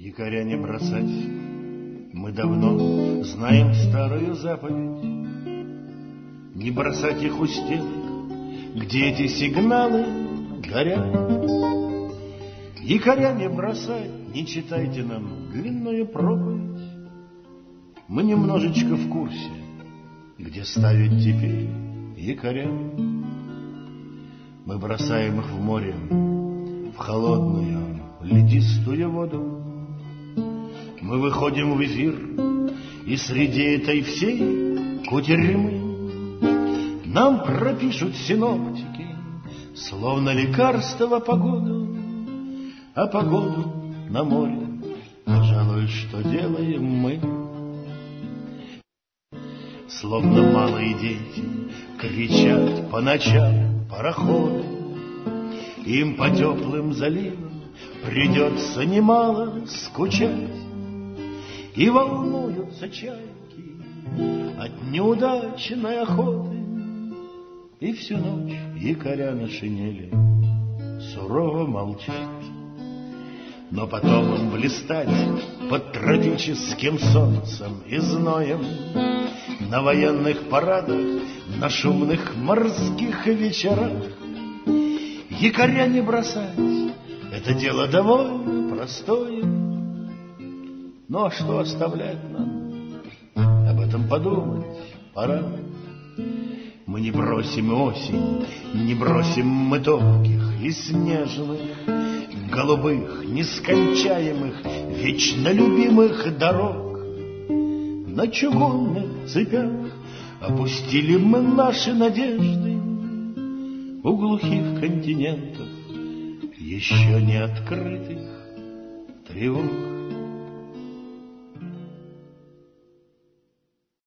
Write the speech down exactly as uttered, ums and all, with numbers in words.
Якоря не бросать. Мы давно знаем старую заповедь. Не бросать их у стенок, где эти сигналы горят. Якоря не бросать, не читайте нам длинную проповедь. Мы немножечко в курсе, где ставить теперь якоря. Мы бросаем их в море, в холодную ледистую воду. Мы выходим в эфир, и среди этой всей кутерьмы нам пропишут синоптики, словно лекарство, погоду. А погоду на море, пожалуй, что делаем мы. Словно малые дети кричат по ночам пароходы. Им по теплым заливам придется немало скучать. И волнуются чайки от неудачной охоты. И всю ночь якоря на шинели сурово молчат. Но потом им блистать под тропическим солнцем и зноем на военных парадах, на шумных морских вечерах. Якоря не бросать — это дело довольно простое. Ну а что оставлять нам? Об этом подумать пора. Мы не бросим осень, не бросим мы тонких и снежных, голубых, нескончаемых, вечно любимых дорог. На чугунных цепях опустили мы наши надежды у глухих континентов еще не открытых тревог.